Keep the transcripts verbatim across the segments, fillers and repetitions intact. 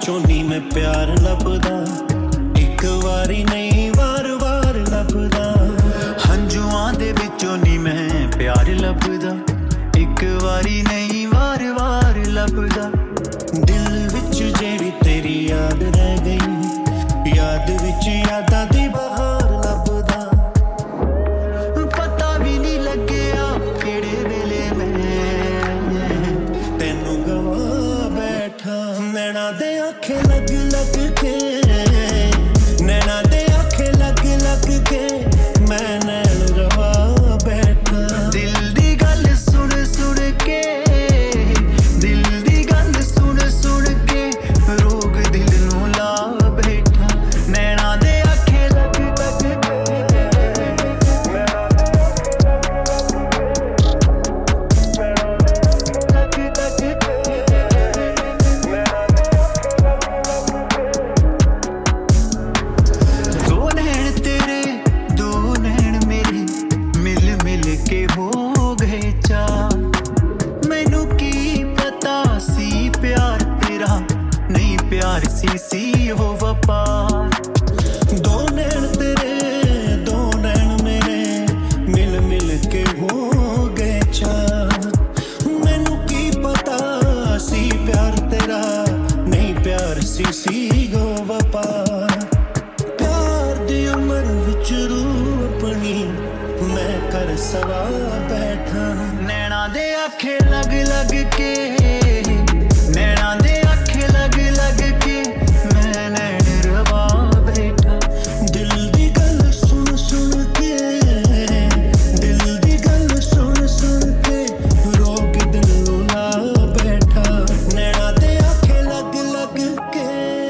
विचों नी मैं प्यार लभदा, एक वारी नहीं वार वार लभदा। हंजुआं दे विचों नी मैं प्यार लभदा, एक वारी नहीं वार वार लभदा। दिल विच जेड़ी तेरी याद रह गई, याद विच यादां दी बहार लभदा। पता भी नहीं लग्या केड़े वेले मैं तैनू गवा बैठा। नैना दे आखे लग लग के, नैना दे आखे लग लग के मैं नैन रवा बैठा। दिल दी गल सुन सुन के, दिल दी गल सुन सुन के रोग दिल नू ला बैठा। नैना दे आखे लग लग के, दो नैन तेरे दो नैन मेरे मिल मिल के हो गए चार। मैनू की पता सी प्यार तेरा नहीं प्यार सी सी हो वपार। दो नैन तेरे दो नैन मेरे मिल मिल के हो गए चार। मैनू की पता सी प्यार तेरा नहीं प्यार सी सी गो वपार। प्यार दी उमर विच रूह अपनी मैं कर सवा बैठा। नैना दे आखे लग लग के, नैना दे आखे लग लग के मैं नैन रवा बैठा। दिल दी गल सुन सुन के, दिल दी गल सुन सुन के रोग दिल नू ला बैठा। नैना दे आखे लग लग के।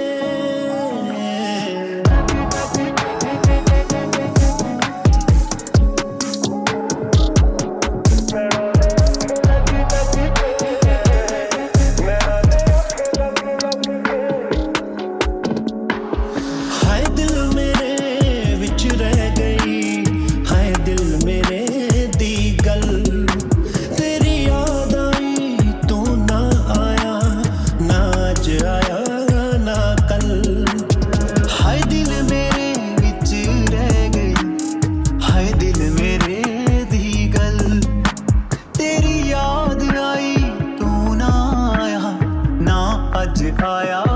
हाय दिल मेरे विच रह गई, हाय दिल मेरे दी गल। तेरी याद आई तू ना आया, ना अज आया ना कल। हाय दिल मेरे विच रह गई, हाय दिल मेरे दी गल। तेरी याद आई तू ना आया, ना अज आया